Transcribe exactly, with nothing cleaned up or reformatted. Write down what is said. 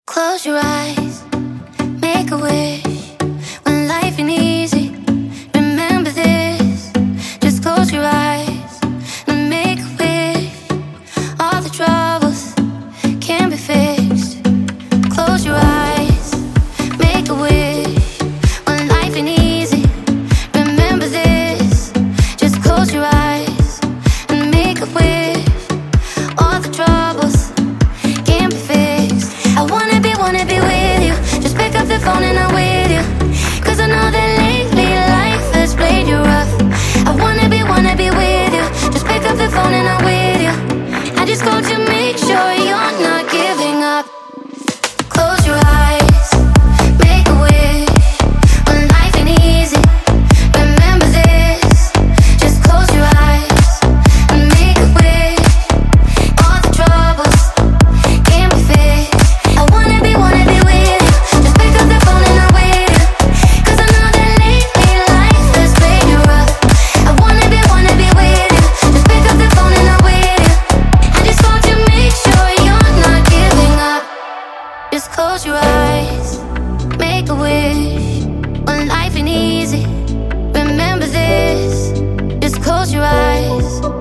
Close your eyes, make a wish. When life ain't easy, remember this. Just close your eyes and make a wish. All the troubles can be fixed. Close your eyes, make a wish. When life ain't easy, remember this. Just close your eyes and make a wish. All the troubles can be fixed. I wanna be, wanna be with you. Just pick up the phone and I'm with you. Cause I know that lately life has played you rough. I wanna be, wanna be with you. Just pick up the phone and I'm with you. I just called to make sure you're not giving up. Close your eyes, make a wish. When life ain't easy, remember this. Just close your eyes and make a wish. All the troubles can be fixed. I wanna be, wanna be with you. Just pick up the phone and I'm with you. Cause I know that lately life has played you rough. I wanna be, wanna be with you. Just pick up the phone and I'm with you. I just called to make sure you're not giving up. Just close your eyes, make a wish. When life ain't easy, remember this. Just close your eyes